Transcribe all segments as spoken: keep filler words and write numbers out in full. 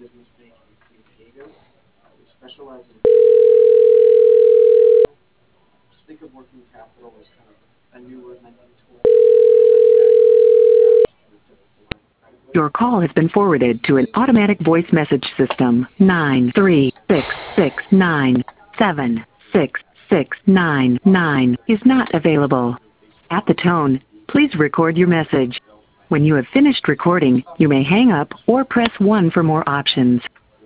business bank in San Diego. Uh, we specialize in, just think of working capital as kind of a newer lending tool. Your call has been forwarded to an automatic voice message system. Nine three six six nine seven six six nine nine is not available. At the tone, please record your message. When you have finished recording, you may hang up or press one for more options.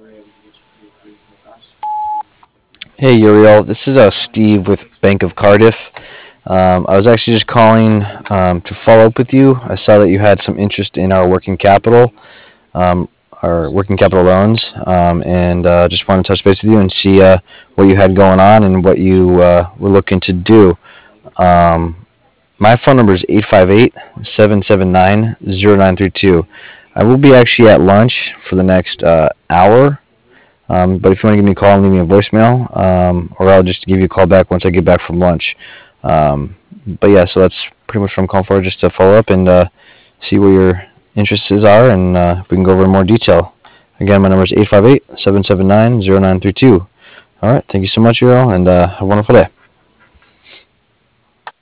Hey Uriel, this is uh, Steve with Bank of Cardiff. Um, I was actually just calling um, to follow up with you. I saw that you had some interest in our working capital, um, our working capital loans, um, and uh, just wanted to touch base with you and see uh, what you had going on and what you uh, were looking to do. Um, my phone number is eight five eight, seven seven nine, zero nine three two. I will be actually at lunch for the next uh, hour. Um, but if you want to give me a call and leave me a voicemail, um, or I'll just give you a call back once I get back from lunch. Um, but yeah, so that's pretty much what I'm calling for, just to follow up and uh, see where your interests are, and uh, we can go over in more detail. Again, my number is eight five eight, seven seven nine, zero nine three two. All right, thank you so much, Earl, and uh, have a wonderful day.